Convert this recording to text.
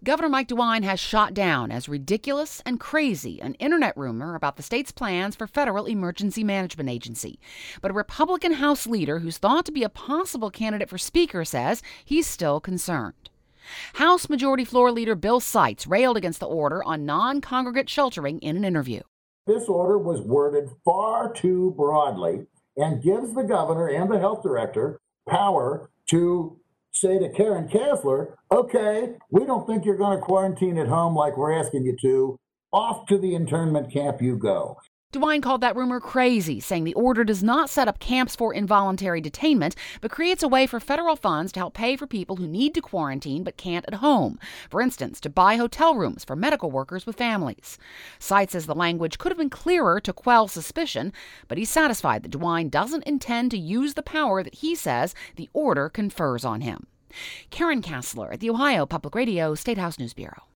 Governor Mike DeWine has shot down as ridiculous and crazy an internet rumor about the state's plans for federal emergency management agency. But a Republican House leader who's thought to be a possible candidate for Speaker says he's still concerned. House Majority Floor Leader Bill Seitz railed against the order on non-congregate sheltering in an interview. This order was worded far too broadly and gives the governor and the health director power to say to Karen Kasler, okay, we don't think you're going to quarantine at home like we're asking you to. Off to the internment camp you go. DeWine called that rumor crazy, saying the order does not set up camps for involuntary detainment, but creates a way for federal funds to help pay for people who need to quarantine but can't at home. For instance, to buy hotel rooms for medical workers with families. Seitz says the language could have been clearer to quell suspicion, but he's satisfied that DeWine doesn't intend to use the power that he says the order confers on him. Karen Kasler at the Ohio Public Radio State House News Bureau.